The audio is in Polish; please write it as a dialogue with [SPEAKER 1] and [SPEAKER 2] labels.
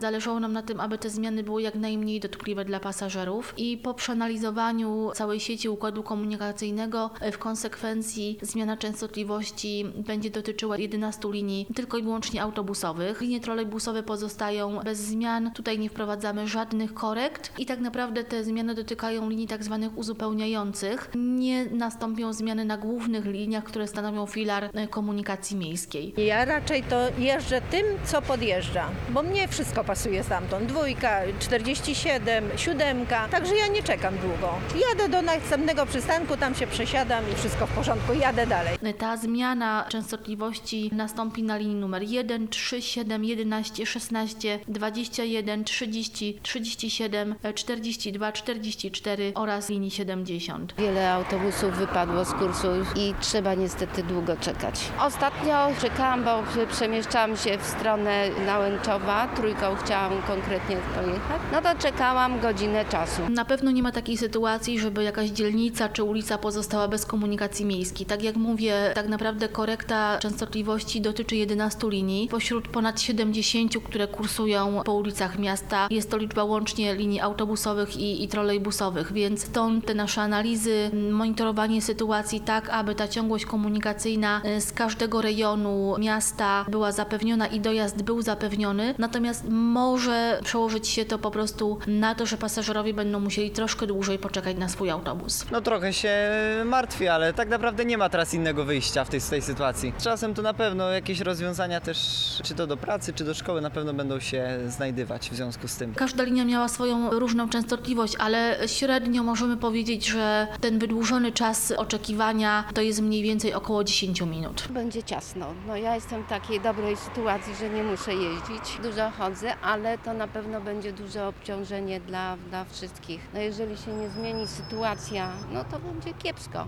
[SPEAKER 1] Zależało nam na tym, aby te zmiany były jak najmniej dotkliwe dla pasażerów i po przeanalizowaniu całej sieci układu komunikacyjnego w konsekwencji zmiana częstotliwości będzie dotyczyła 11 linii tylko i wyłącznie autobusowych. Linie trolejbusowe pozostają bez zmian. Tutaj nie wprowadzamy żadnych korekt i tak naprawdę te zmiany dotykają linii tak zwanych uzupełniających. Nie nastąpią zmiany na głównych liniach, które stanowią filar komunikacji miejskiej.
[SPEAKER 2] Ja raczej to jeżdżę tym, co podjeżdża, bo mnie wszystko pasuje stamtąd. 2, 47, 7, także ja nie czekam długo. Jadę do następnego przystanku, tam się przesiadam i wszystko w porządku, jadę dalej.
[SPEAKER 1] Ta zmiana częstotliwości nastąpi na linii numer 1, 3, 7, 11, 16, 21, 30, 37, 42, 44 oraz linii 70.
[SPEAKER 3] Wiele autobusów wypadło z kursu i trzeba niestety długo czekać. Ostatnio czekałam, bo przemieszczałam się w stronę Nałęczowa, Trójką chciałam konkretnie pojechać. No to czekałam godzinę czasu.
[SPEAKER 1] Na pewno nie ma takiej sytuacji, żeby jakaś dzielnica czy ulica pozostała bez komunikacji miejskiej. Tak jak mówię, tak naprawdę korekta częstotliwości dotyczy 11 linii. Pośród ponad 70, które kursują po ulicach miasta, jest to liczba łącznie linii autobusowych i trolejbusowych, więc stąd te nasze analizy, monitorowanie sytuacji tak, aby ta ciągłość komunikacyjna z każdego rejonu miasta była zapewniona i dojazd był zapewniony. Natomiast może przełożyć się to po prostu na to, że pasażerowie będą musieli troszkę dłużej poczekać na swój autobus.
[SPEAKER 4] No trochę się martwię, ale tak naprawdę nie ma teraz innego wyjścia w tej sytuacji. Czasem to na pewno jakieś rozwiązania też, czy to do pracy, czy do szkoły, na pewno będą się znajdywać w związku z tym.
[SPEAKER 1] Każda linia miała swoją różną częstotliwość, ale średnio możemy powiedzieć, że ten wydłużony czas oczekiwania to jest mniej więcej około 10 minut.
[SPEAKER 3] Będzie ciasno. No ja jestem w takiej dobrej sytuacji, że nie muszę jeździć. Dużo chodzę, ale to na pewno będzie duże obciążenie dla wszystkich. No jeżeli się nie zmieni sytuacja, no to będzie kiepsko.